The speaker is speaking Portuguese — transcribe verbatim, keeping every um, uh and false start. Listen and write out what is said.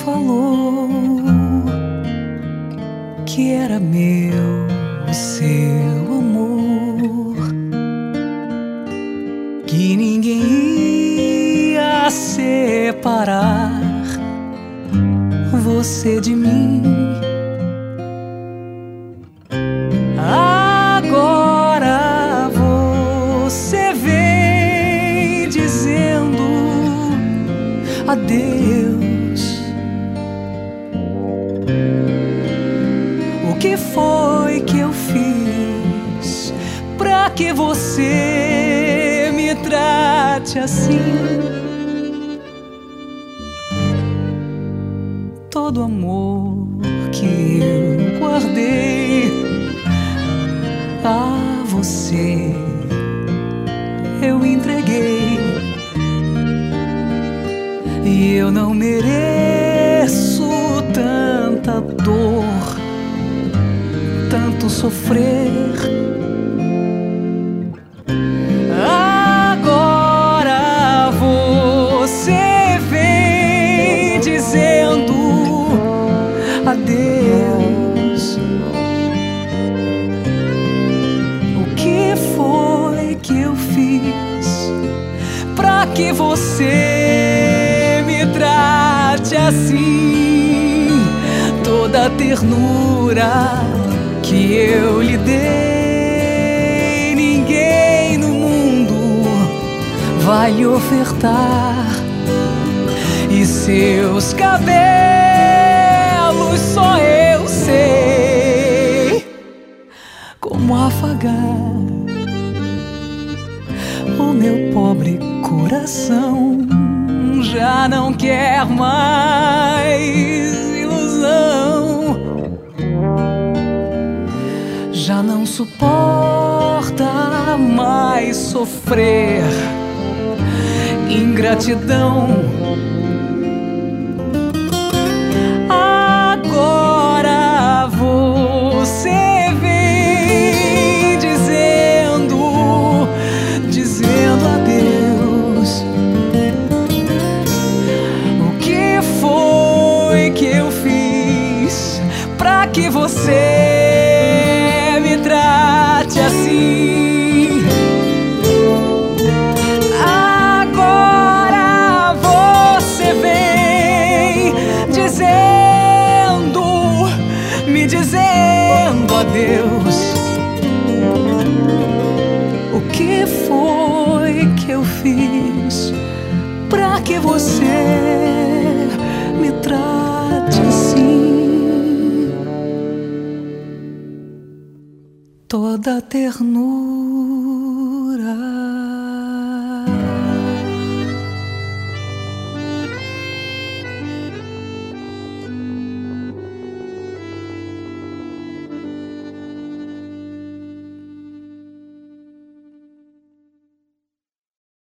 falou que era meu o seu amor, que ninguém ia separar você de mim. Agora você vem dizendo adeus. O que foi que eu fiz pra que você me trate assim? Todo amor que eu guardei a você eu entreguei, e eu não mereço tanta dor, tanto sofrer. Agora você vem dizendo adeus. O que foi que eu fiz pra que você me trate assim? Toda a ternura que eu lhe dei, ninguém no mundo vai lhe ofertar. E seus cabelos só eu sei como afagar. O meu pobre coração já não quer mais ilusão, já não suporta mais sofrer ingratidão. Agora você vem dizendo, dizendo adeus. O que foi que eu fiz pra que você me trate assim? Agora você vem dizendo, me dizendo adeus. O que foi que eu fiz pra que você me trate assim? Toda ternura